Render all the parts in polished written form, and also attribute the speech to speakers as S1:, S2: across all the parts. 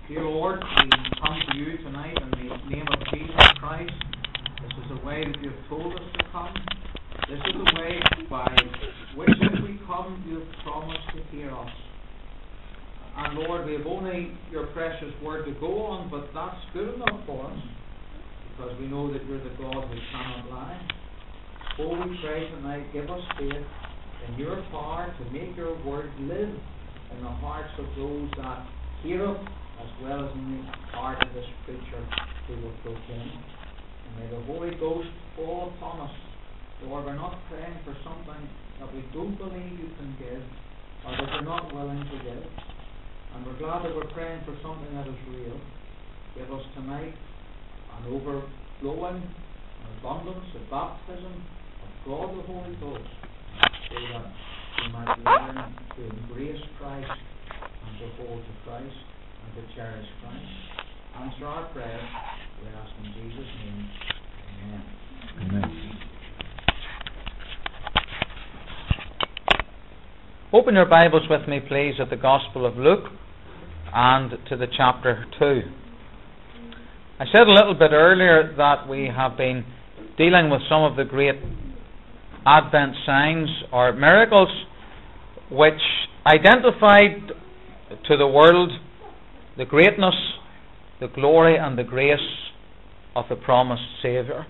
S1: Dear Lord, we come to you tonight in the name of Jesus Christ. This is the way that you have told us to come. This is the way by which if we come, you have promised to hear us. And Lord, we have only your precious word to go on, but that's good enough for us, because we know that you're the God who cannot lie. Oh, we pray tonight, give us faith in your power to make your word live in the hearts of those that hear it, as well as in the heart of this preacher who will proclaim. And may the Holy Ghost fall upon us. Lord, we're not praying for something that we don't believe you can give, or that you're not willing to give. And we're glad that we're praying for something that is real. Give us tonight an overflowing, an abundance, a baptism of God the Holy Ghost, so that we might learn to embrace Christ and to hold to Christ and to cherish Christ. Answer our prayer, we ask in Jesus' name. Amen.
S2: Amen. Open your Bibles with me, please, at the Gospel of Luke and to the chapter 2. I said a little bit earlier that we have been dealing with some of the great Advent signs or miracles which identified to the world the greatness, the glory and the grace of the promised Saviour.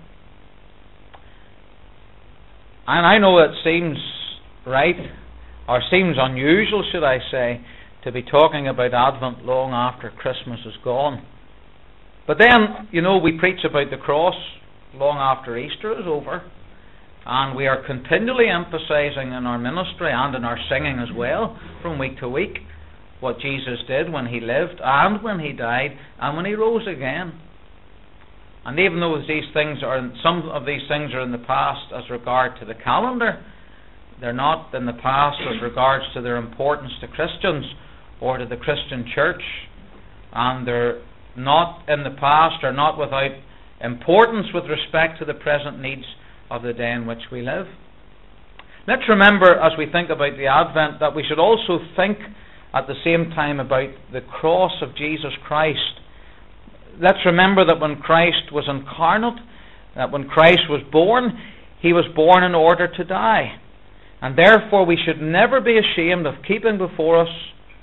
S2: And I know it seems right, or seems unusual, should I say, to be talking about Advent long after Christmas is gone. But then, we preach about the cross long after Easter is over. And we are continually emphasizing in our ministry and in our singing as well, from week to week, what Jesus did when he lived and when he died and when he rose again. And even though some of these things are in the past as regard to the calendar, they're not in the past as regards to their importance to Christians or to the Christian church. And they're not in the past or not without importance with respect to the present needs of the day in which we live. Let's remember, as we think about the Advent, that we should also think at the same time about the cross of Jesus Christ. Let's remember that when Christ was incarnate, that when Christ was born, he was born in order to die. And therefore we should never be ashamed of keeping before us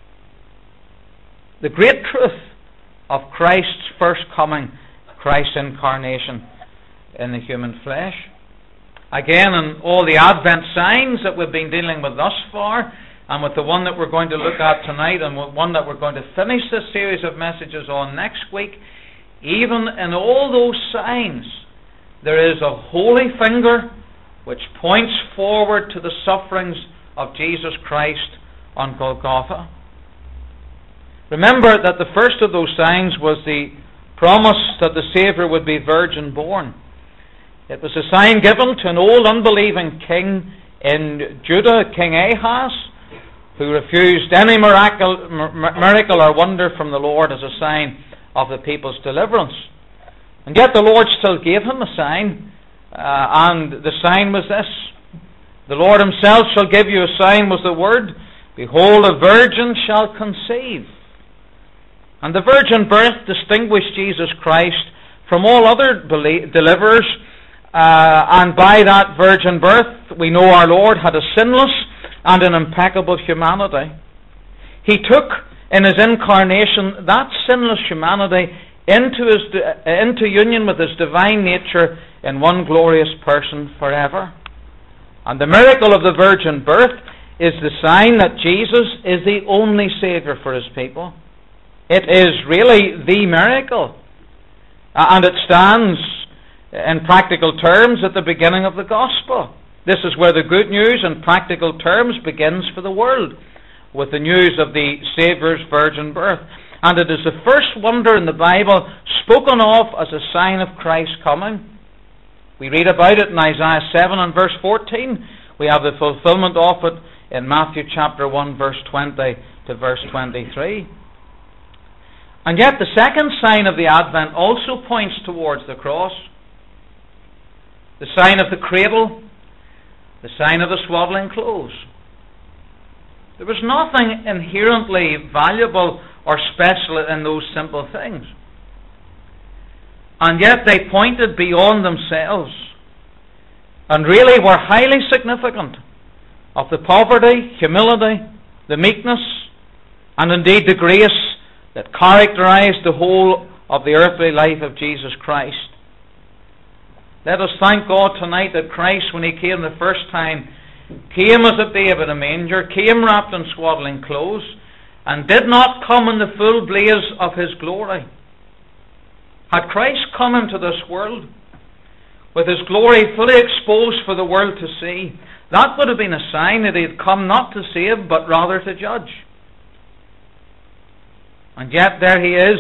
S2: the great truth of Christ's first coming, Christ's incarnation in the human flesh. Again, in all the Advent signs that we've been dealing with thus far, and with the one that we're going to look at tonight, and with one that we're going to finish this series of messages on next week, even in all those signs, there is a holy finger which points forward to the sufferings of Jesus Christ on Golgotha. Remember that the first of those signs was the promise that the Saviour would be virgin born. It was a sign given to an old unbelieving king in Judah, King Ahaz, who refused any miracle or wonder from the Lord as a sign of the people's deliverance. And yet the Lord still gave him a sign, and the sign was this: the Lord himself shall give you a sign, was the word. Behold, a virgin shall conceive. And the virgin birth distinguished Jesus Christ from all other deliverers, and by that virgin birth we know our Lord had a sinless and an impeccable humanity. He took in his incarnation that sinless humanity into union with his divine nature in one glorious person forever. And the miracle of the virgin birth is the sign that Jesus is the only Saviour for his people. It is really the miracle. And it stands in practical terms at the beginning of the gospel. This is where the good news in practical terms begins for the world, with the news of the Saviour's virgin birth. And it is the first wonder in the Bible spoken of as a sign of Christ's coming. We read about it in Isaiah 7 and verse 14. We have the fulfillment of it in Matthew chapter 1 verse 20 to verse 23. And yet the second sign of the Advent also points towards the cross. The sign of the cradle, the sign of the swaddling clothes. There was nothing inherently valuable or special in those simple things. And yet they pointed beyond themselves and really were highly significant of the poverty, humility, the meekness, and indeed the grace that characterized the whole of the earthly life of Jesus Christ. Let us thank God tonight that Christ, when He came the first time, came as a babe in a manger, came wrapped in swaddling clothes, and did not come in the full blaze of His glory. Had Christ come into this world with His glory fully exposed for the world to see, that would have been a sign that He had come not to save, but rather to judge. And yet there He is,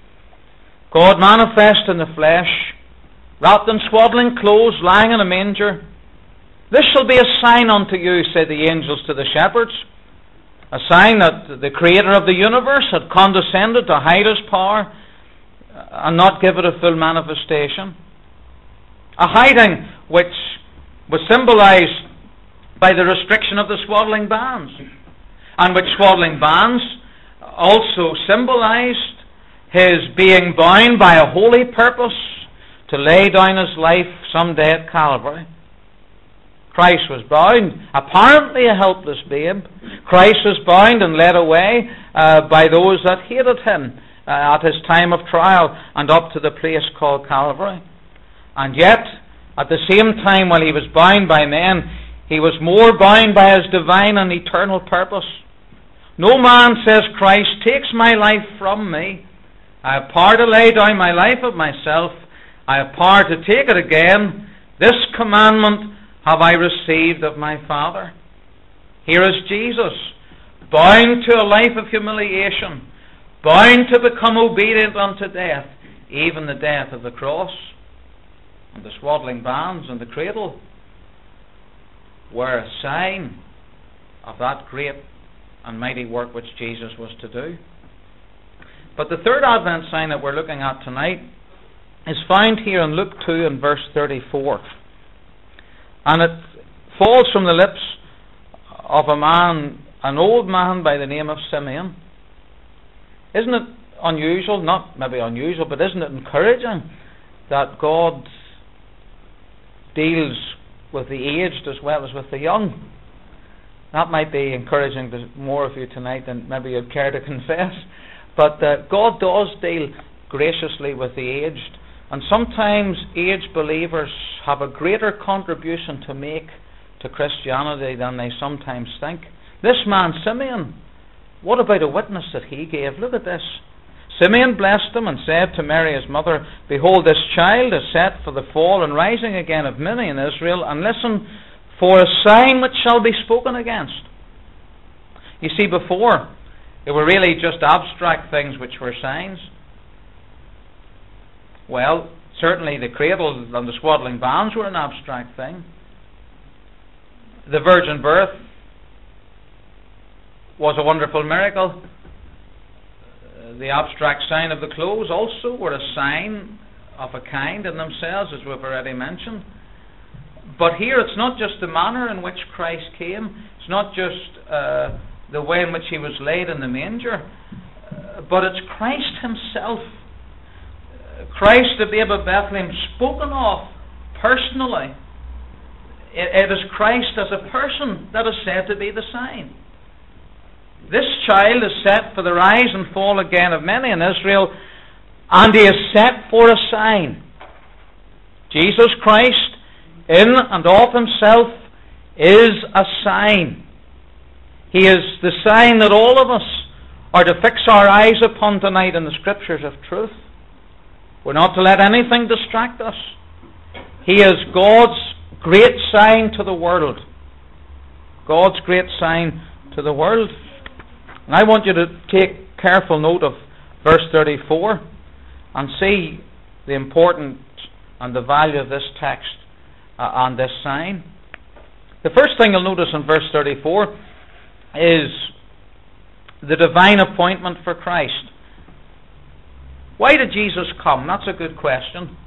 S2: God manifest in the flesh, wrapped in swaddling clothes, lying in a manger. This shall be a sign unto you, said the angels to the shepherds. A sign that the Creator of the universe had condescended to hide His power and not give it a full manifestation. A hiding which was symbolized by the restriction of the swaddling bands, and which swaddling bands also symbolized His being bound by a holy purpose to lay down His life someday at Calvary. Christ was bound, apparently a helpless babe. Christ was bound and led away by those that hated Him at His time of trial and up to the place called Calvary. And yet, at the same time, while He was bound by men, He was more bound by His divine and eternal purpose. No man, says Christ, takes my life from me. I have power to lay down my life of myself. I have power to take it again. This commandment have I received of my Father. Here is Jesus, bound to a life of humiliation, bound to become obedient unto death, even the death of the cross. And the swaddling bands and the cradle were a sign of that great and mighty work which Jesus was to do. But the third Advent sign that we're looking at tonight is found here in Luke 2 and verse 34. And it falls from the lips of a man, an old man by the name of Simeon. Isn't it unusual, not maybe unusual, but isn't it encouraging that God deals with the aged as well as with the young? That might be encouraging to more of you tonight than maybe you'd care to confess. But God does deal graciously with the aged. And sometimes aged believers have a greater contribution to make to Christianity than they sometimes think. This man, Simeon, what about a witness that he gave? Look at this. Simeon blessed him and said to Mary his mother, Behold, this child is set for the fall and rising again of many in Israel, and listen, for a sign which shall be spoken against. You see, before, they were really just abstract things which were signs. Well, certainly the cradle and the swaddling bands were an abstract thing. The virgin birth was a wonderful miracle. The abstract sign of the clothes also were a sign of a kind in themselves, as we've already mentioned. But here it's not just the manner in which Christ came, it's not just the way in which He was laid in the manger, but it's Christ Himself. Christ, the babe of Bethlehem, spoken of personally. It is Christ as a person that is said to be the sign. This child is set for the rise and fall again of many in Israel, and He is set for a sign. Jesus Christ, in and of Himself, is a sign. He is the sign that all of us are to fix our eyes upon tonight in the Scriptures of truth. We're not to let anything distract us. He is God's great sign to the world. God's great sign to the world. And I want you to take careful note of verse 34 and see the importance and the value of this text and this sign. The first thing you'll notice in verse 34 is the divine appointment for Christ. Why did Jesus come? That's a good question.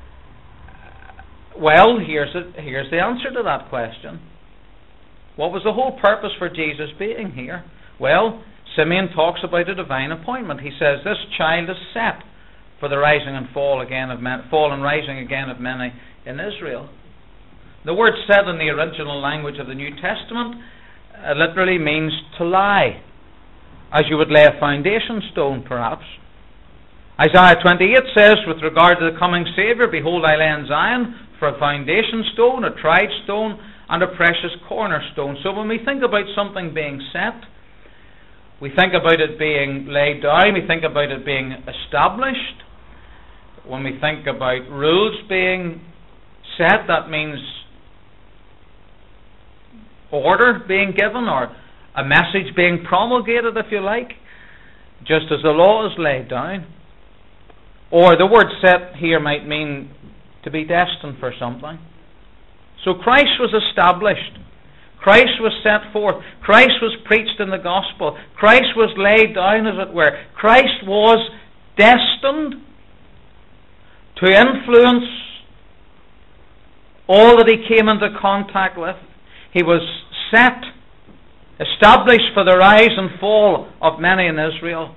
S2: Well, here's the answer to that question. What was the whole purpose for Jesus being here? Well, Simeon talks about a divine appointment. He says, this child is set for the rising and fall and rising again of many in Israel. The word set in the original language of the New Testament literally means to lie, as you would lay a foundation stone, perhaps. Isaiah 28 says, with regard to the coming Saviour, behold, I lay in Zion for a foundation stone, a tried stone, and a precious cornerstone. So when we think about something being set, we think about it being laid down, we think about it being established. When we think about rules being set, that means order being given, or a message being promulgated, if you like, just as the law is laid down. Or the word set here might mean to be destined for something. So Christ was established. Christ was set forth. Christ was preached in the gospel. Christ was laid down, as it were. Christ was destined to influence all that he came into contact with. He was set, established for the rise and fall of many in Israel.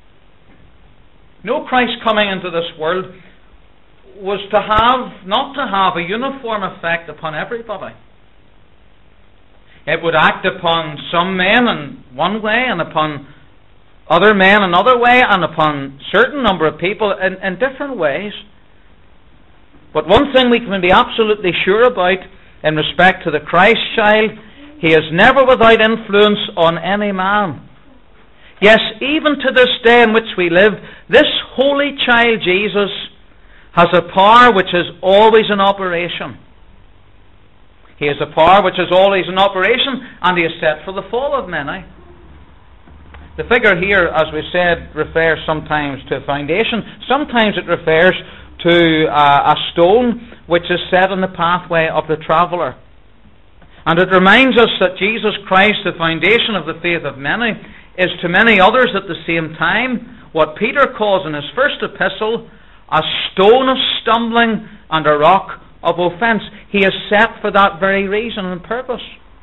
S2: No, Christ coming into this world was not to have a uniform effect upon everybody. It would act upon some men in one way, and upon other men another way, and upon a certain number of people in different ways. But one thing we can be absolutely sure about in respect to the Christ child, he is never without influence on any man. Yes, even to this day in which we live, this holy child Jesus has a power which is always in operation. He has a power which is always in operation, and he is set for the fall of many. The figure here, as we said, refers sometimes to a foundation. Sometimes it refers to a stone which is set in the pathway of the traveller. And it reminds us that Jesus Christ, the foundation of the faith of many, is to many others at the same time what Peter calls in his first epistle a stone of stumbling and a rock of offence. He is set for that very reason and purpose.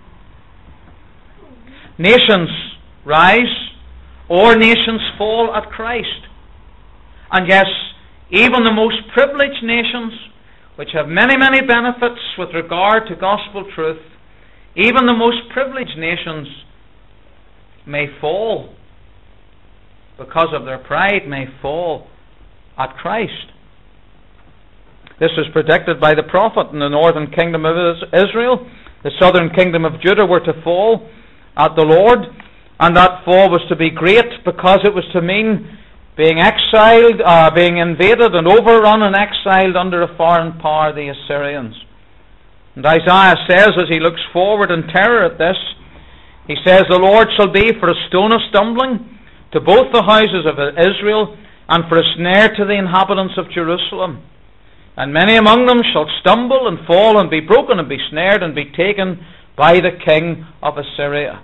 S2: Nations rise or nations fall at Christ. And yes, even the most privileged nations, which have many, many benefits with regard to gospel truth, even the most privileged nations may fall because of their pride, may fall at Christ. This is predicted by the prophet. In the northern kingdom of Israel, the southern kingdom of Judah were to fall at the Lord, and that fall was to be great because it was to mean being exiled, being invaded and overrun and exiled under a foreign power, the Assyrians. And Isaiah says, as he looks forward in terror at this, he says, the Lord shall be for a stone of stumbling to both the houses of Israel, and for a snare to the inhabitants of Jerusalem. And many among them shall stumble and fall and be broken and be snared and be taken by the king of Assyria.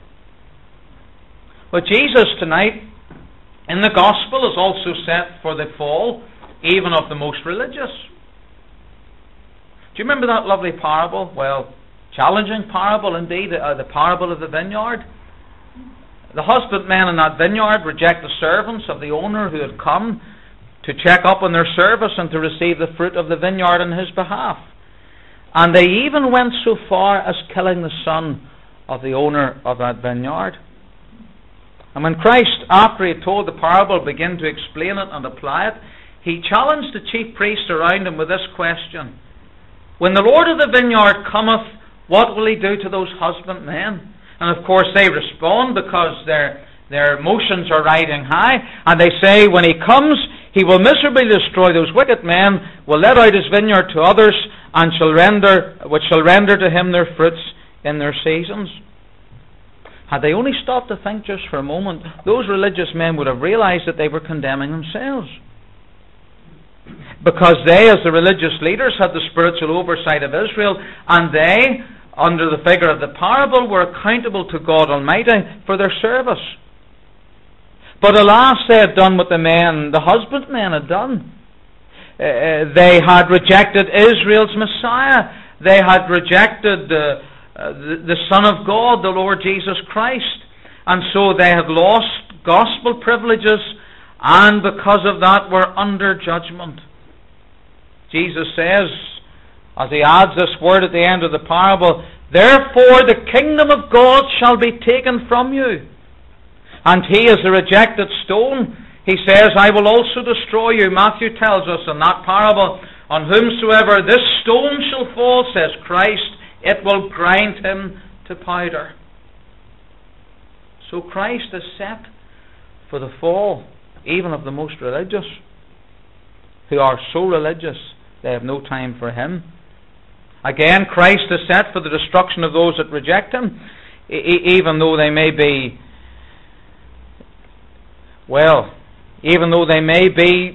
S2: But Jesus tonight in the gospel is also set for the fall even of the most religious. Do you remember that lovely parable? Well, challenging parable indeed, the parable of the vineyard. The husbandmen in that vineyard reject the servants of the owner who had come to check up on their service and to receive the fruit of the vineyard on his behalf. And they even went so far as killing the son of the owner of that vineyard. And when Christ, after he had told the parable, began to explain it and apply it, he challenged the chief priests around him with this question: when the Lord of the vineyard cometh, what will he do to those husbandmen? And of course they respond, because their emotions are riding high, and they say, when he comes, he will miserably destroy those wicked men, will let out his vineyard to others, and shall render to him their fruits in their seasons. Had they only stopped to think just for a moment, those religious men would have realized that they were condemning themselves. Because they, as the religious leaders, had the spiritual oversight of Israel, and they, under the figure of the parable, were accountable to God Almighty for their service. But alas, they had done what the husbandmen had done. They had rejected Israel's Messiah. They had rejected the Son of God, the Lord Jesus Christ. And so they had lost gospel privileges, and because of that were under judgment. Jesus says, as he adds this word at the end of the parable, therefore the kingdom of God shall be taken from you. And he is a rejected stone. He says, I will also destroy you. Matthew tells us in that parable, on whomsoever this stone shall fall, says Christ, it will grind him to powder. So Christ is set for the fall, even of the most religious, who are so religious they have no time for him. Again, Christ is set for the destruction of those that reject him, even though they may be, even though they may be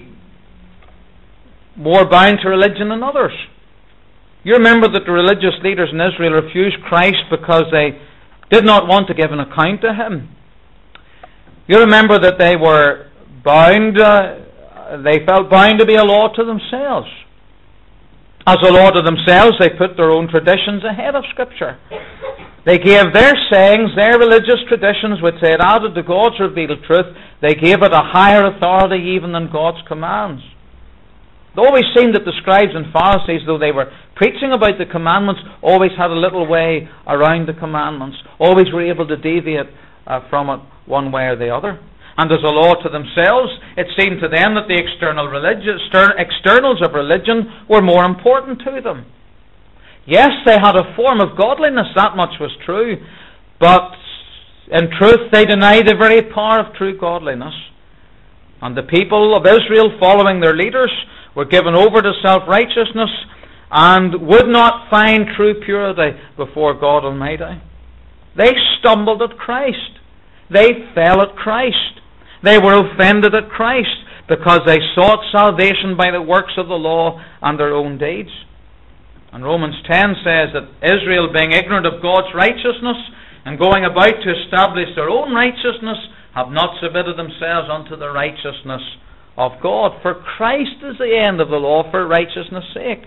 S2: more bound to religion than others. You remember that the religious leaders in Israel refused Christ because they did not want to give an account to him. You remember that they were bound, they felt bound to be a law to themselves. As a law to themselves, they put their own traditions ahead of Scripture. They gave their sayings, their religious traditions, which they had added to God's revealed truth, they gave it a higher authority even than God's commands. It always seemed that the scribes and Pharisees, though they were preaching about the commandments, always had a little way around the commandments, always were able to deviate from it one way or the other. And as a law to themselves, it seemed to them that the externals of religion were more important to them. Yes, they had a form of godliness, that much was true, but in truth they denied the very power of true godliness. And the people of Israel, following their leaders, were given over to self-righteousness and would not find true purity before God Almighty. They stumbled at Christ. They fell at Christ. They were offended at Christ because they sought salvation by the works of the law and their own deeds. And Romans 10 says that Israel, being ignorant of God's righteousness and going about to establish their own righteousness, have not submitted themselves unto the righteousness of God. For Christ is the end of the law for righteousness' sake.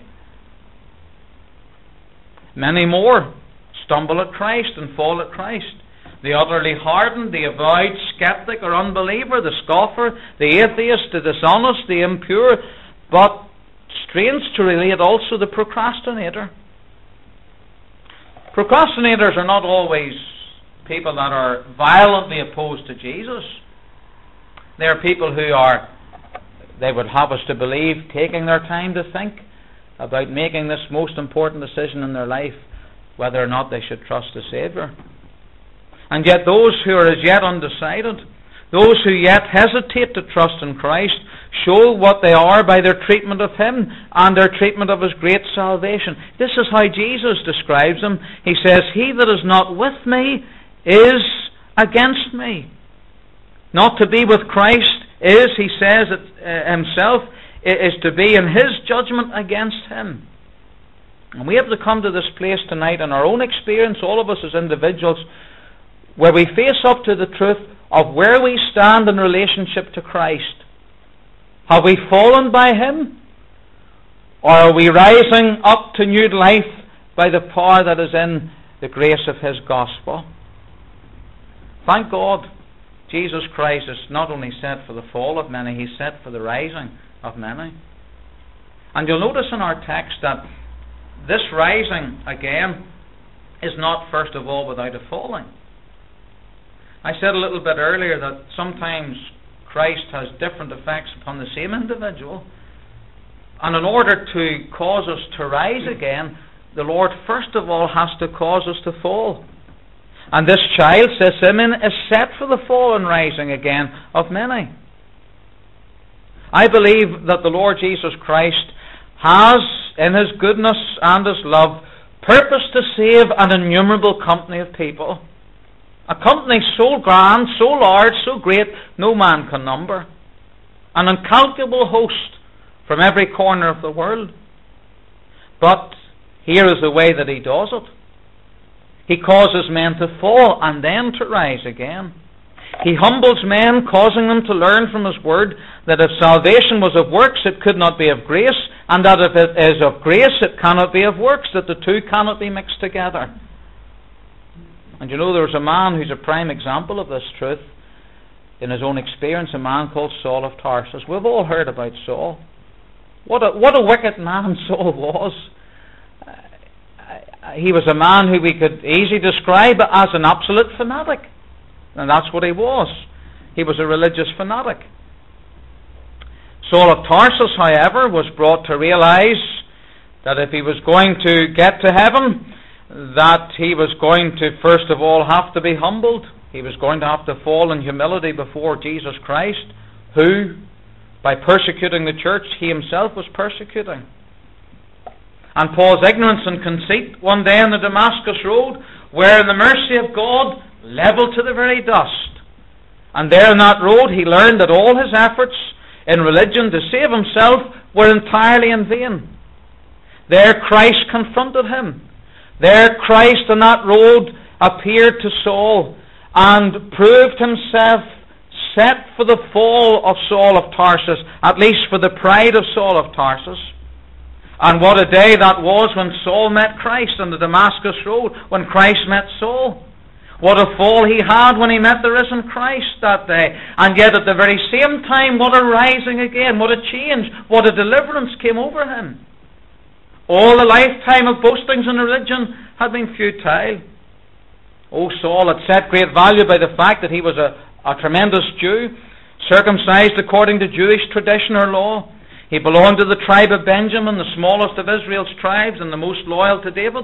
S2: Many more stumble at Christ and fall at Christ. The utterly hardened, the avowed skeptic or unbeliever, the scoffer, the atheist, the dishonest, the impure, but strange to relate, also the procrastinator. Procrastinators are not always people that are violently opposed to Jesus. They are people who are, they would have us to believe, taking their time to think about making this most important decision in their life, whether or not they should trust the Saviour. And yet those who are as yet undecided, those who yet hesitate to trust in Christ, show what they are by their treatment of Him and their treatment of His great salvation. This is how Jesus describes them. He says, "He that is not with me is against me." Not to be with Christ is, he says it himself, is to be in His judgment against Him. And we have to come to this place tonight in our own experience, all of us as individuals, where we face up to the truth of where we stand in relationship to Christ. Have we fallen by Him? Or are we rising up to new life by the power that is in the grace of His gospel? Thank God, Jesus Christ is not only set for the fall of many, He's set for the rising of many. And you'll notice in our text that this rising, again, is not first of all without a falling. I said a little bit earlier that sometimes Christ has different effects upon the same individual. And in order to cause us to rise again, the Lord first of all has to cause us to fall. And this child, says Simeon, is set for the fall and rising again of many. I believe that the Lord Jesus Christ has, in His goodness and His love, purposed to save an innumerable company of people. A company so grand, so large, so great, no man can number. An incalculable host from every corner of the world. But here is the way that He does it. He causes men to fall and then to rise again. He humbles men, causing them to learn from His word that if salvation was of works, it could not be of grace, and that if it is of grace, it cannot be of works, that the two cannot be mixed together. And you know, there's a man who's a prime example of this truth. in his own experience, a man called Saul of Tarsus. We've all heard about Saul. What a wicked man Saul was. He was a man who we could easily describe as an absolute fanatic. And that's what he was. He was a religious fanatic. Saul of Tarsus, however, was brought to realize that if he was going to get to heaven, that he was going to first of all have to be humbled. He was going to have to fall in humility before Jesus Christ, who, by persecuting the church, he himself was persecuting. And Paul's ignorance and conceit one day on the Damascus road were, in the mercy of God, leveled to the very dust. And there on that road he learned that all his efforts in religion to save himself were entirely in vain. There Christ confronted him. There Christ on that road appeared to Saul and proved himself set for the fall of Saul of Tarsus, at least for the pride of Saul of Tarsus. And what a day that was when Saul met Christ on the Damascus road, when Christ met Saul. What a fall he had when he met the risen Christ that day. And yet at the very same time, what a rising again, what a change, what a deliverance came over him. All the lifetime of boastings in religion had been futile. Oh, Saul had set great value by the fact that he was a tremendous Jew, circumcised according to Jewish tradition or law. He belonged to the tribe of Benjamin, the smallest of Israel's tribes and the most loyal to David.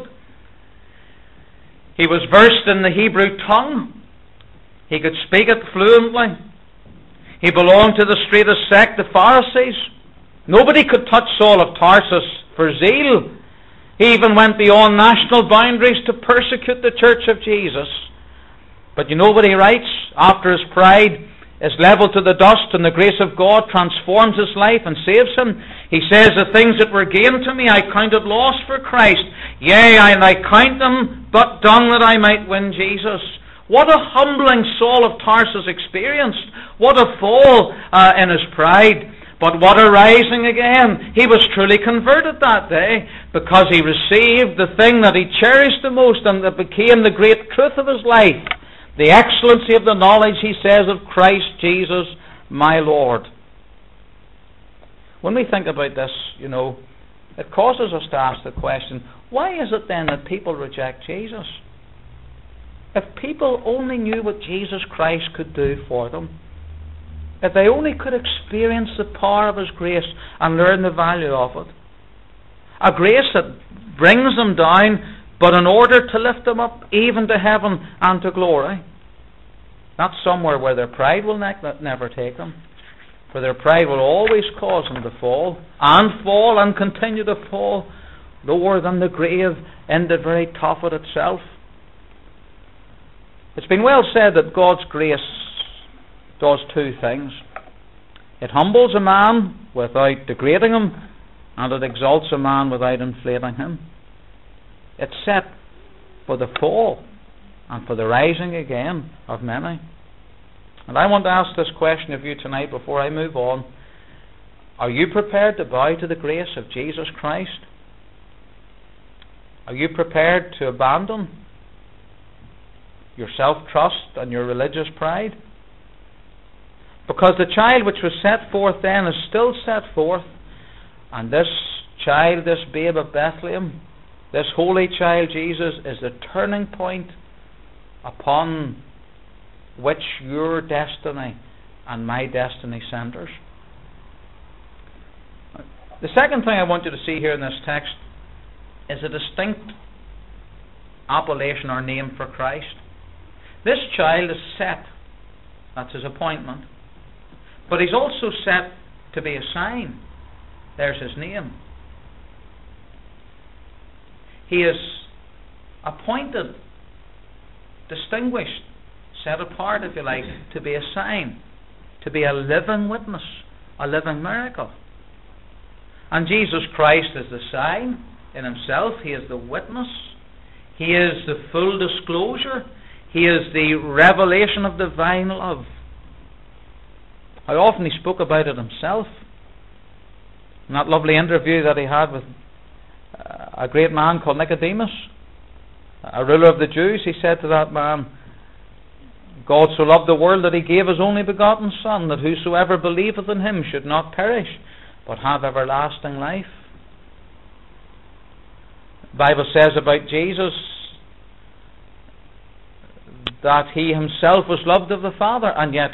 S2: He was versed in the Hebrew tongue. He could speak it fluently. He belonged to the straightest sect, the Pharisees. Nobody could touch Saul of Tarsus for zeal. He even went beyond national boundaries to persecute the church of Jesus. But you know what he writes? After his pride is leveled to the dust and the grace of God transforms his life and saves him, he says, the things that were gained to me I counted loss for Christ. Yea, and I count them but dung that I might win Jesus. What a humbling Saul of Tarsus experienced. What a fall in his pride. But what a rising again. He was truly converted that day because he received the thing that he cherished the most and that became the great truth of his life. The excellency of the knowledge, he says, of Christ Jesus my Lord. When we think about this, it causes us to ask the question, why is it then that people reject Jesus? If people only knew what Jesus Christ could do for them, if they only could experience the power of his grace and learn the value of it, a grace that brings them down but in order to lift them up even to heaven and to glory, not somewhere where their pride will never take them, for their pride will always cause them to fall and continue to fall lower than the grave in the very top of itself. It's been well said that God's grace does two things. It humbles a man without degrading him, and it exalts a man without inflating him. It's set for the fall and for the rising again of many. And I want to ask this question of you tonight before I move on. Are you prepared to bow to the grace of Jesus Christ? Are you prepared to abandon your self-trust and your religious pride? Because the child which was set forth then is still set forth, and this child, this babe of Bethlehem, this holy child Jesus, is the turning point upon which your destiny and my destiny centers. The second thing I want you to see here in this text is a distinct appellation or name for Christ. This child is set. That's his appointment. But he's also set to be a sign. There's his name. He is appointed, distinguished, set apart, if you like, to be a sign, to be a living witness, a living miracle. And Jesus Christ is the sign in himself. He is the witness. He is the full disclosure. He is the revelation of divine love. How often he spoke about it himself. In that lovely interview that he had with a great man called Nicodemus, a ruler of the Jews, he said to that man, God so loved the world that he gave his only begotten Son, that whosoever believeth in him should not perish, but have everlasting life. The Bible says about Jesus that he himself was loved of the Father, and yet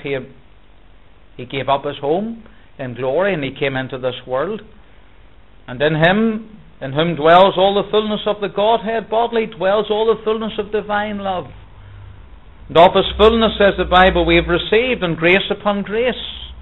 S2: he gave up his home in glory, and he came into this world. And in him, in whom dwells all the fullness of the Godhead bodily, dwells all the fullness of divine love. And of his fullness, says the Bible, we have received, and grace upon grace.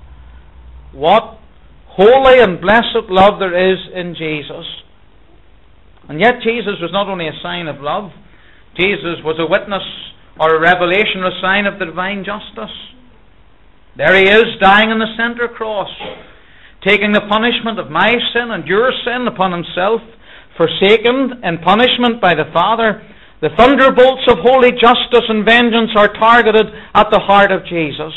S2: What holy and blessed love there is in Jesus. And yet Jesus was not only a sign of love, Jesus was a witness or a revelation or a sign of the divine justice. There he is, dying on the center cross, taking the punishment of my sin and your sin upon himself, forsaken in punishment by the Father. The thunderbolts of holy justice and vengeance are targeted at the heart of Jesus.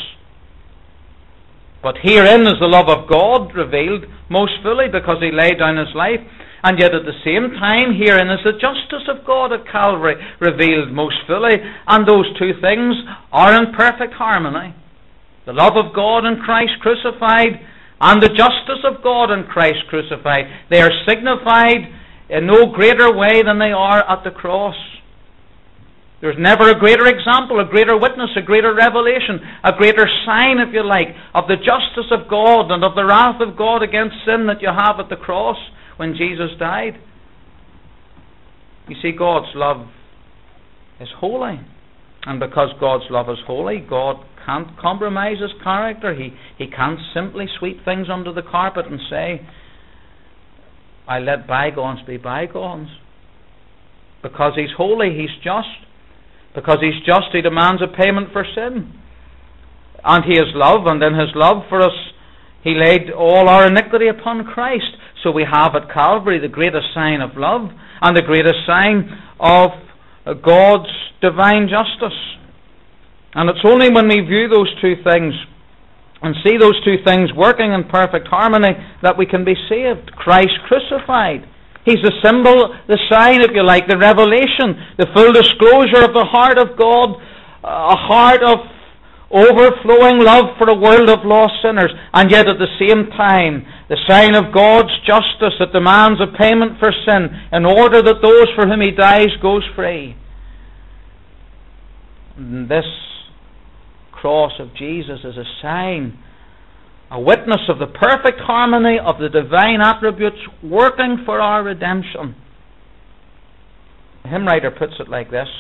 S2: But herein is the love of God revealed most fully, because he laid down his life. And yet at the same time, herein is the justice of God at Calvary revealed most fully. And those two things are in perfect harmony. The love of God in Christ crucified, and the justice of God in Christ crucified. They are signified in no greater way than they are at the cross. There's never a greater example, a greater witness, a greater revelation, a greater sign, if you like, of the justice of God and of the wrath of God against sin that you have at the cross when Jesus died. You see, God's love is holy. And because God's love is holy, God can't compromise his character. He can't simply sweep things under the carpet and say, I let bygones be bygones. Because he's holy, he's just. Because he's just, he demands a payment for sin. And he is love, and in his love for us, he laid all our iniquity upon Christ. So we have at Calvary the greatest sign of love and the greatest sign of God's divine justice. And it's only when we view those two things and see those two things working in perfect harmony that we can be saved. Christ crucified. He's the symbol, the sign, if you like, the revelation, the full disclosure of the heart of God, a heart of overflowing love for a world of lost sinners, and yet at the same time, the sign of God's justice that demands a payment for sin in order that those for whom he dies goes free. And this cross of Jesus is a sign, a witness of the perfect harmony of the divine attributes working for our redemption. The hymn writer puts it like this.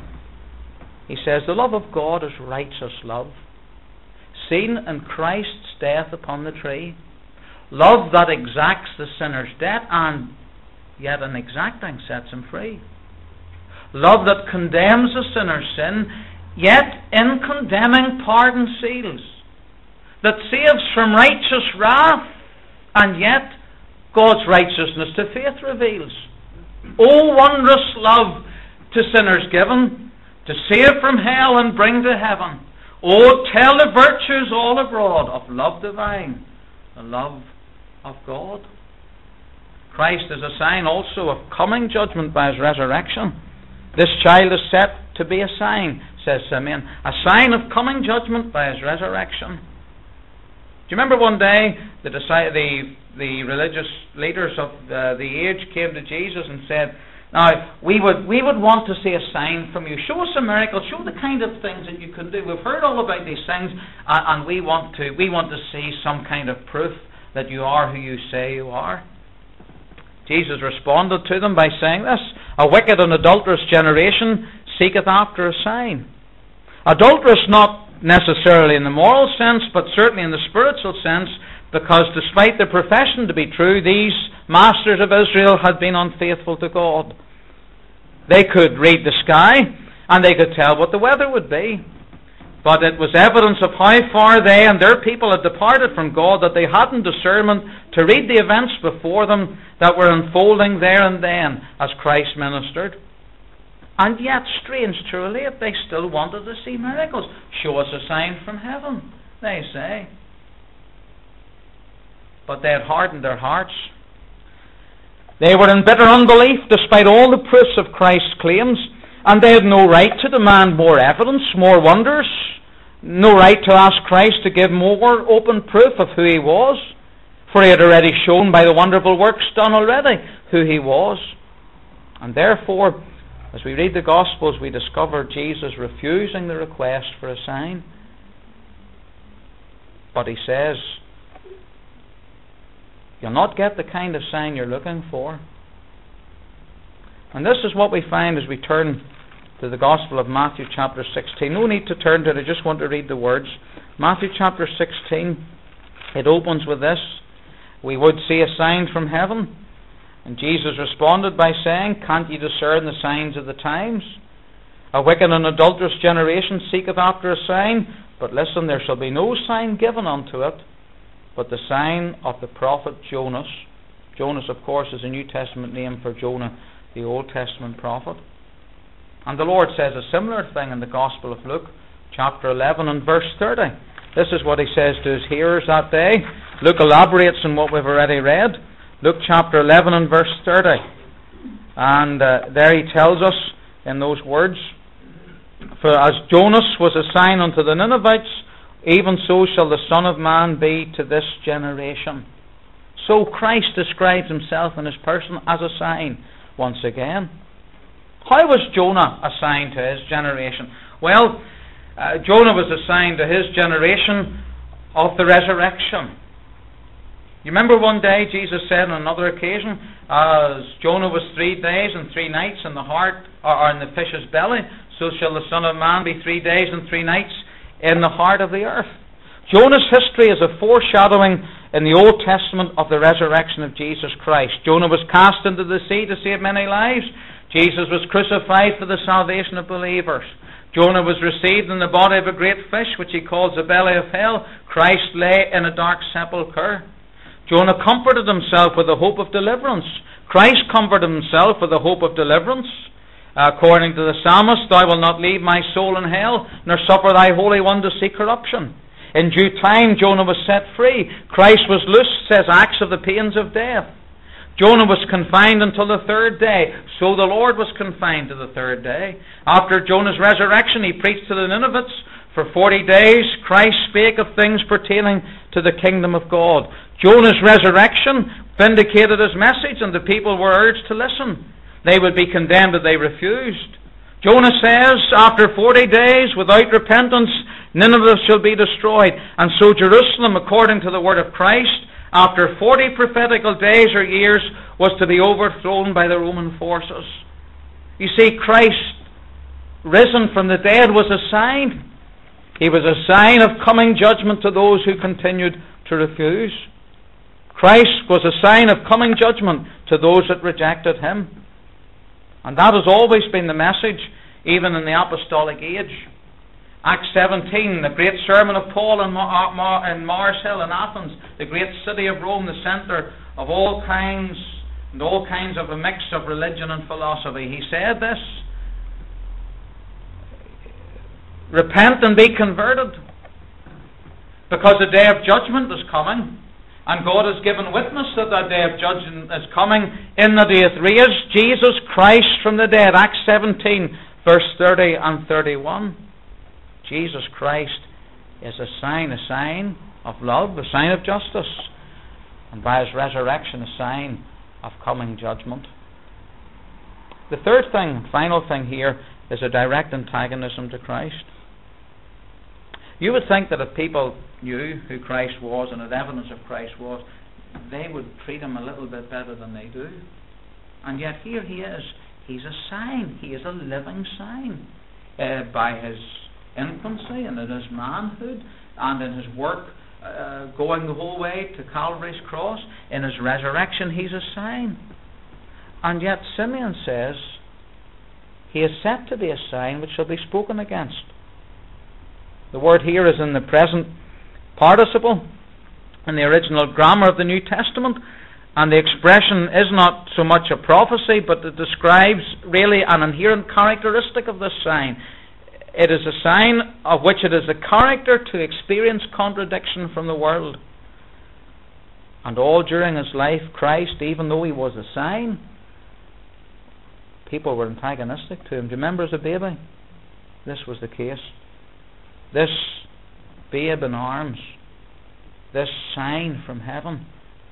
S2: He says, the love of God is righteous love, seen in Christ's death upon the tree. Love that exacts the sinner's debt, and yet in exacting sets him free. Love that condemns the sinner's sin, yet in condemning pardon seals. That saves from righteous wrath, and yet God's righteousness to faith reveals. O wondrous love to sinners given, to save from hell and bring to heaven. O tell the virtues all abroad of love divine, the love of God. Christ is a sign also of coming judgment by his resurrection. This child is set to be a sign, says Simeon, a sign of coming judgment by his resurrection. Do you remember one day the religious leaders of the age came to Jesus and said, now, we would want to see a sign from you. Show us a miracle. Show the kind of things that you can do. We've heard all about these things, and we want to see some kind of proof that you are who you say you are. Jesus responded to them by saying this, a wicked and adulterous generation seeketh after a sign. Adulterous not necessarily in the moral sense, but certainly in the spiritual sense, because despite their profession to be true, these masters of Israel had been unfaithful to God. They could read the sky, and they could tell what the weather would be. But it was evidence of how far they and their people had departed from God, that they hadn't discernment to read the events before them that were unfolding there and then as Christ ministered. And yet, strange to relate, they still wanted to see miracles. Show us a sign from heaven, they say. But they had hardened their hearts. They were in bitter unbelief despite all the proofs of Christ's claims, and they had no right to demand more evidence, more wonders. no right to ask Christ to give more open proof of who he was, for he had already shown by the wonderful works done already who he was. And therefore, as we read the Gospels, we discover Jesus refusing the request for a sign. But he says, you'll not get the kind of sign you're looking for. And this is what we find as we turn to the Gospel of Matthew chapter 16. No need to turn to it, I just want to read the words. Matthew chapter 16, it opens with this: we would see a sign from heaven. And Jesus responded by saying, can't ye discern the signs of the times? A wicked and adulterous generation seeketh after a sign, but listen, there shall be no sign given unto it, but the sign of the prophet Jonas. Jonas, of course, is a New Testament name for Jonah, the Old Testament prophet. And the Lord says a similar thing in the Gospel of Luke, chapter 11 and verse 30. This is what he says to his hearers that day. Luke elaborates on what we've already read. Luke chapter 11 and verse 30. And there he tells us in those words, for as Jonas was a sign unto the Ninevites, even so shall the Son of Man be to this generation. So Christ describes himself in his person as a sign once again. How was Jonah a sign to his generation? Well, Jonah was a sign to his generation of the resurrection. You remember one day Jesus said on another occasion, as Jonah was 3 days and 3 nights in the heart, or in the fish's belly, so shall the Son of Man be 3 days and 3 nights in the heart of the earth. Jonah's history is a foreshadowing in the Old Testament of the resurrection of Jesus Christ. Jonah was cast into the sea to save many lives. Jesus was crucified for the salvation of believers. Jonah was received in the body of a great fish, which he calls the belly of hell. Christ lay in a dark sepulchre. Jonah comforted himself with the hope of deliverance. Christ comforted himself with the hope of deliverance. According to the psalmist, thou wilt not leave my soul in hell, nor suffer thy Holy One to see corruption. In due time Jonah was set free. Christ was loosed, says Acts, of the pains of death. Jonah was confined until the 3rd day. So the Lord was confined to the 3rd day. After Jonah's resurrection, he preached to the Ninevites. For 40 days Christ spake of things pertaining to the kingdom of God. Jonah's resurrection vindicated his message, and the people were urged to listen. They would be condemned if they refused. Jonah says, after 40 days without repentance, Nineveh shall be destroyed. And so Jerusalem, according to the word of Christ, after 40 prophetical days or years, was to be overthrown by the Roman forces. You see, Christ, risen from the dead, was a sign. He was a sign of coming judgment to those who continued to refuse. Christ was a sign of coming judgment to those that rejected him. And that has always been the message, even in the apostolic age. Acts 17, the great sermon of Paul in Mars Hill in Athens, the great city of Rome, the centre of all kinds of a mix of religion and philosophy. He said this: repent and be converted, because the day of judgment is coming. And God has given witness that that day of judgment is coming, in that He hath raised Jesus Christ from the dead. Acts 17, verse 30 and 31. Jesus Christ is a sign of love, a sign of justice, and by His resurrection, a sign of coming judgment. The third thing, final thing here, is a direct antagonism to Christ. You would think that if people knew who Christ was and had evidence of Christ was, they would treat Him a little bit better than they do. And yet here He is. He's a sign. He is a living sign. By His infancy and in His manhood and in His work going the whole way to Calvary's cross, in His resurrection, He's a sign. And yet Simeon says He is set to be a sign which shall be spoken against. The word here is in the present participle in the original grammar of the New Testament, and the expression is not so much a prophecy, but it describes really an inherent characteristic of this sign. It is a sign of which it is a character to experience contradiction from the world. And all during His life, Christ, even though He was a sign, people were antagonistic to Him. Do you remember as a baby? This was the case. This babe in arms, this sign from heaven.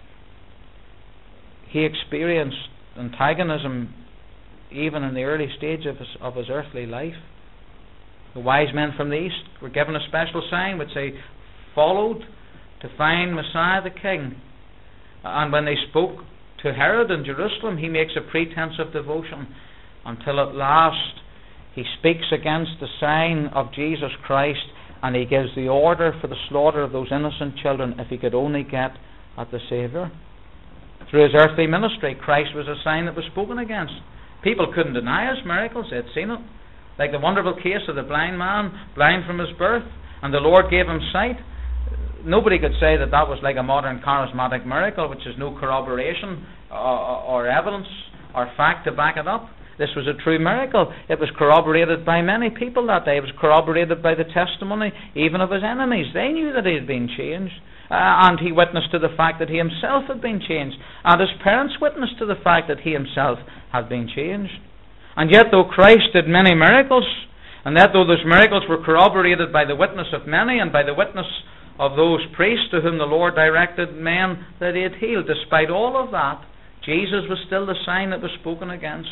S2: He experienced antagonism even in the early stage of his earthly life. The wise men from the east were given a special sign which they followed to find Messiah the King. And when they spoke to Herod in Jerusalem, he makes a pretense of devotion until at last he speaks against the sign of Jesus Christ, and he gives the order for the slaughter of those innocent children if he could only get at the Saviour. Through his earthly ministry, Christ was a sign that was spoken against. People couldn't deny his miracles, they had seen it. Like the wonderful case of the blind man, blind from his birth, and the Lord gave him sight. Nobody could say that was like a modern charismatic miracle, which has no corroboration or evidence or fact to back it up. This was a true miracle. It was corroborated by many people that day. It was corroborated by the testimony even of his enemies. They knew that he had been changed. And he witnessed to the fact that he himself had been changed. And his parents witnessed to the fact that he himself had been changed. And yet, though Christ did many miracles, and that though those miracles were corroborated by the witness of many and by the witness of those priests to whom the Lord directed men that he had healed, despite all of that, Jesus was still the sign that was spoken against.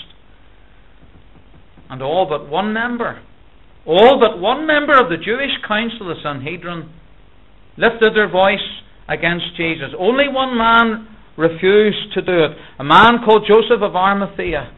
S2: And all but one member of the Jewish council, the Sanhedrin, lifted their voice against Jesus. Only one man refused to do it, a man called Joseph of Arimathea.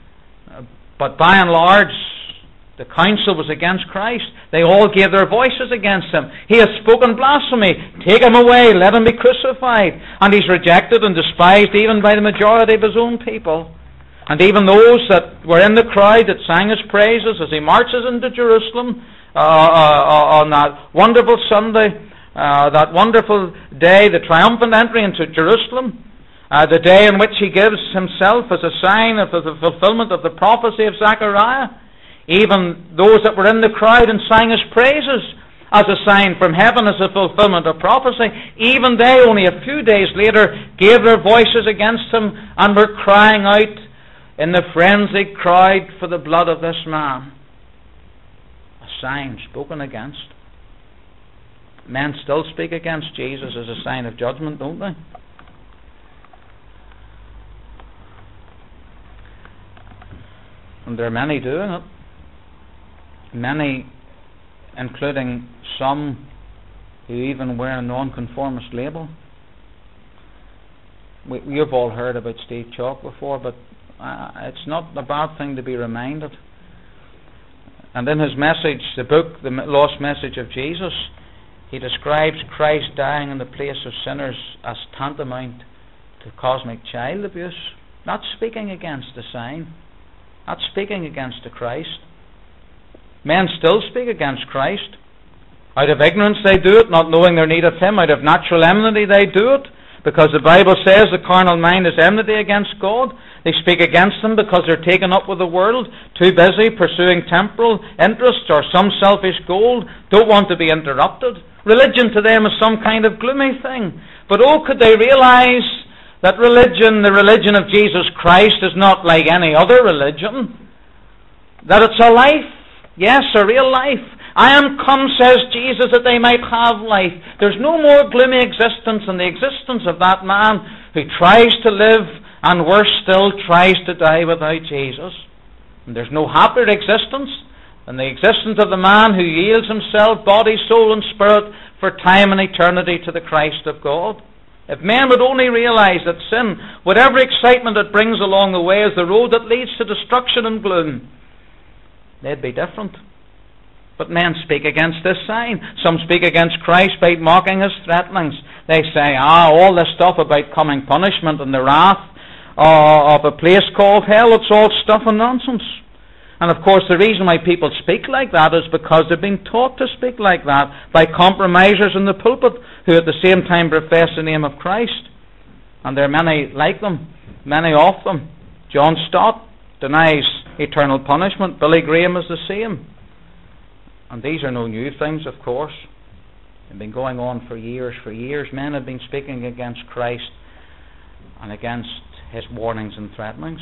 S2: But by and large, the council was against Christ. They all gave their voices against him. He has spoken blasphemy. Take him away. Let him be crucified. And he's rejected and despised even by the majority of his own people. And even those that were in the crowd that sang his praises as he marches into Jerusalem on that wonderful Sunday, that wonderful day, the triumphant entry into Jerusalem, the day in which he gives himself as a sign of the fulfillment of the prophecy of Zechariah. Even those that were in the crowd and sang his praises as a sign from heaven, as a fulfillment of prophecy, even they, only a few days later, gave their voices against him and were crying out in the frenzied crowd for the blood of this man. A sign spoken against. Men still speak against Jesus as a sign of judgment, don't they? And there are many doing it. Many, including some who even wear a nonconformist label. You've all heard about Steve Chalk before, but it's not a bad thing to be reminded. And in his message, the book, The Lost Message of Jesus, he describes Christ dying in the place of sinners as tantamount to cosmic child abuse. Not speaking against the sign, not speaking against the Christ. Men still speak against Christ. Out of ignorance they do it, not knowing their need of him. Out of natural enmity they do it, because the Bible says the carnal mind is enmity against God. They speak against him because they're taken up with the world, too busy pursuing temporal interests or some selfish goal, don't want to be interrupted. Religion to them is some kind of gloomy thing. But oh, could they realize that religion, the religion of Jesus Christ, is not like any other religion? That it's a life, yes, a real life. I am come, says Jesus, that they might have life. There's no more gloomy existence than the existence of that man who tries to live and, worse still, tries to die without Jesus. And there's no happier existence than the existence of the man who yields himself, body, soul, and spirit, for time and eternity to the Christ of God. If men would only realize that sin, whatever excitement it brings along the way, is the road that leads to destruction and gloom, they'd be different. But men speak against this sign. Some speak against Christ by mocking his threatenings. They say, all this stuff about coming punishment and the wrath of a place called hell, it's all stuff and nonsense. And of course the reason why people speak like that is because they've been taught to speak like that by compromisers in the pulpit who at the same time profess the name of Christ. And there are many like them, many of them. John Stott denies eternal punishment. Billy Graham is the same. And these are no new things, of course. They've been going on for years. For years, men have been speaking against Christ and against his warnings and threatenings.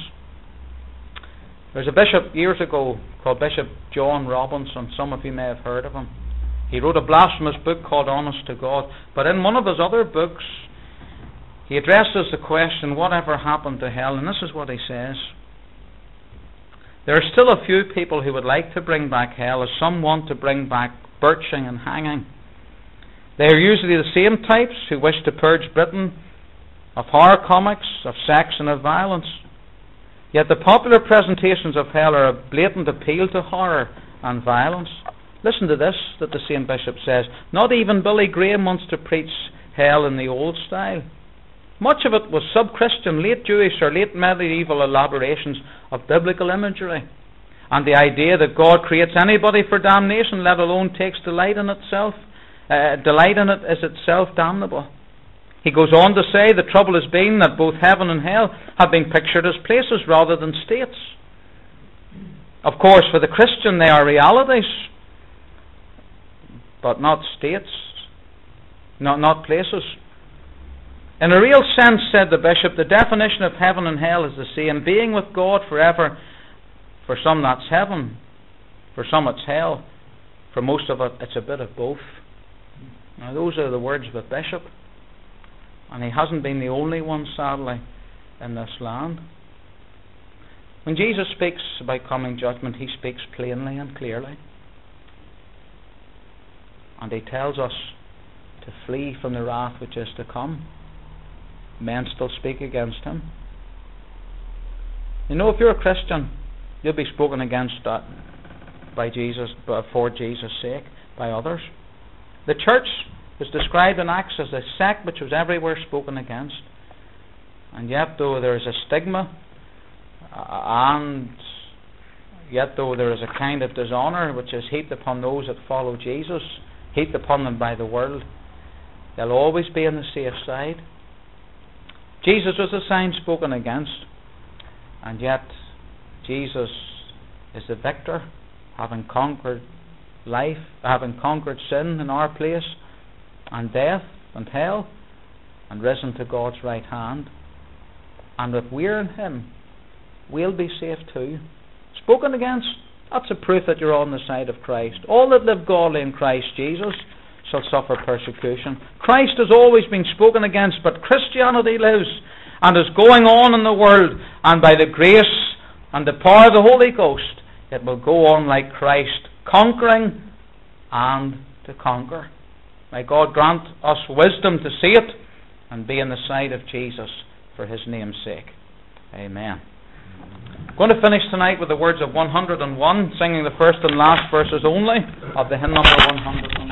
S2: There's a bishop years ago called Bishop John Robinson. Some of you may have heard of him. He wrote a blasphemous book called Honest to God. But in one of his other books, he addresses the question, whatever happened to hell? And this is what he says. There are still a few people who would like to bring back hell, as some want to bring back birching and hanging. They are usually the same types who wish to purge Britain of horror comics, of sex and of violence. Yet the popular presentations of hell are a blatant appeal to horror and violence. Listen to this that the same bishop says. Not even Billy Graham wants to preach hell in the old style. Much of it was sub-Christian, late Jewish or late medieval elaborations of biblical imagery, and the idea that God creates anybody for damnation, let alone takes delight in itself. Delight in it is itself damnable. He goes on to say the trouble has been that both heaven and hell have been pictured as places rather than states. Of course, for the Christian they are realities, but not states, not places. In a real sense, said the bishop, the definition of heaven and hell is the same. Being with God forever. For some that's heaven, for some it's hell, for most of it it's a bit of both. Now those are the words of a bishop, and he hasn't been the only one, sadly, in this land. When Jesus speaks about coming judgment, he speaks plainly and clearly, and he tells us to flee from the wrath which is to come. Men still speak against him. You know, if you're a Christian, you'll be spoken against by Jesus, for Jesus' sake, by others. The church was described in Acts as a sect which was everywhere spoken against. And yet, though there is a stigma, and yet though there is a kind of dishonour which is heaped upon those that follow Jesus, heaped upon them by the world, they'll always be on the safe side. Jesus was a sign spoken against, and yet Jesus is the victor, having conquered life, having conquered sin in our place, and death and hell, and risen to God's right hand. And if we're in him, we'll be safe too. Spoken against, that's a proof that you're on the side of Christ. All that live godly in Christ Jesus shall suffer persecution. Christ has always been spoken against, but Christianity lives and is going on in the world, and by the grace and the power of the Holy Ghost, it will go on like Christ, conquering and to conquer. May God grant us wisdom to see it and be on the side of Jesus for his name's sake. Amen. I'm going to finish tonight with the words of 101, singing the first and last verses only of the hymn number 101.